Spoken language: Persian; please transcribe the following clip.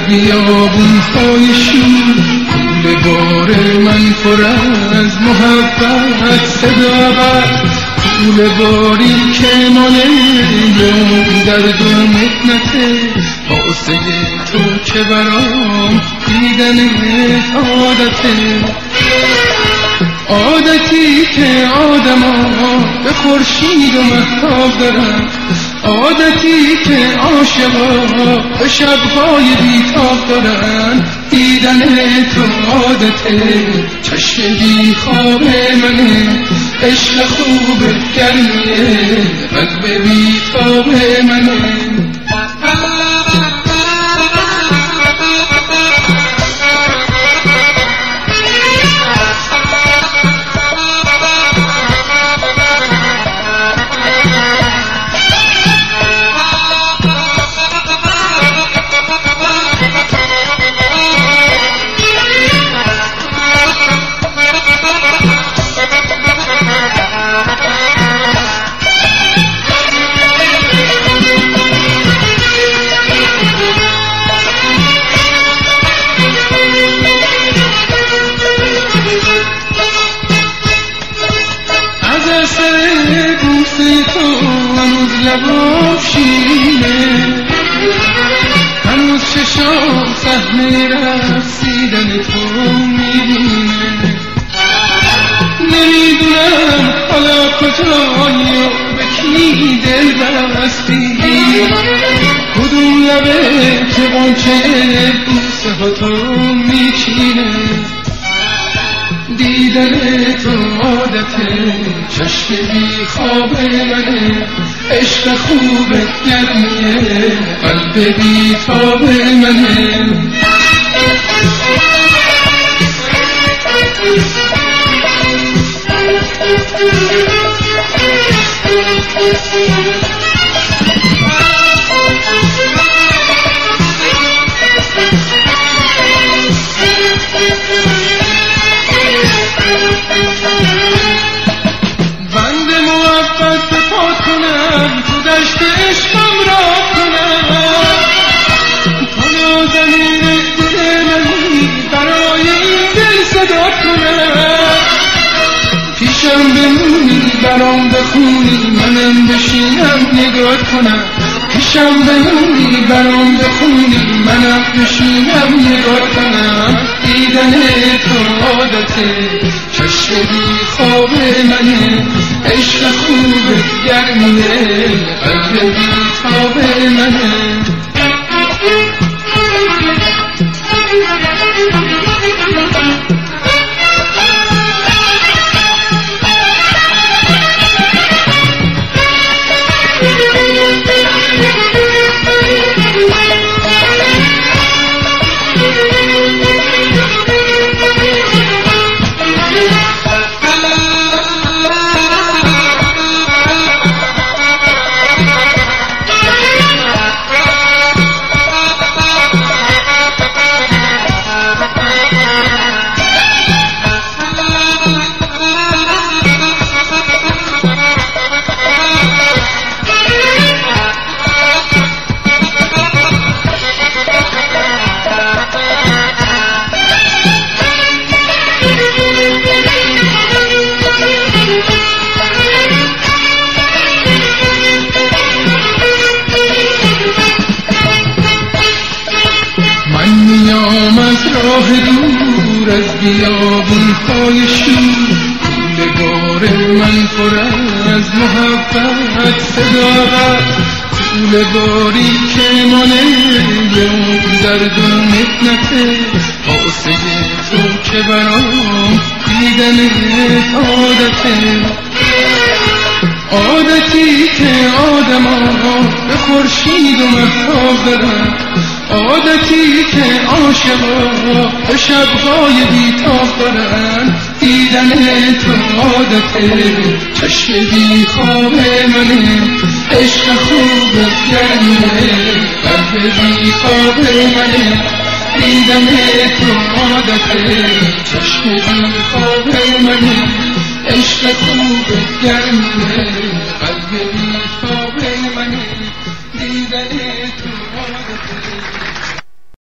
بیابون‌های شور گول بار من پر از محبت صداقت گول باری که مانه درد و مکنته واسه تو که برام دیدنت عادتی که آدما به خورشید و مهتاب دارن عادتی که عاشقا به شبهای بیتاب دارن دیدن تو عادته چشم بی خواب منه عشق خوب گرمیه قلب بیتاب منه لبام شیرینه هنوز چشام صحنه رقصیدن تو میبینه نمیدونم حالا کجایی و به کی دل بستی کدوم لبه که غنچه بوسه ها تو میچینه دیدن تو عادته چشم بی خواب منه عشق خوب گرمیه قلب بی تاب منه بند محبت پاک کنم تو دشت عشقم را کنم تو نازنین دل منی برای این دل صدا کنم پیشم بمونی برام بخونی منم بشینم نگاه کنم پیشم بمونی برام بخونی منم بشینم نگاه کنم دیدن تو عادته چشم بی خواب منه عشق خوب گرمیه قلب بی تاب منه میام از راه دور از بیابون‌های شور گول بار من پر از محبت صداقت گول باری که مانه درد و مکنته واسه تو که برام دیدنت عادتی که آدما به خورشید و مهتاب دارن عادتی که عاشقا به شبهای بیتاب دارن دیدن تو عادته چشم بی خواب منه عشق خوب گرمیه قلب بی خواب منه دیدن تو عادته چشم بی خواب منه عشق خوب گرمیه قلب بی خواب منه دیدن تو عادته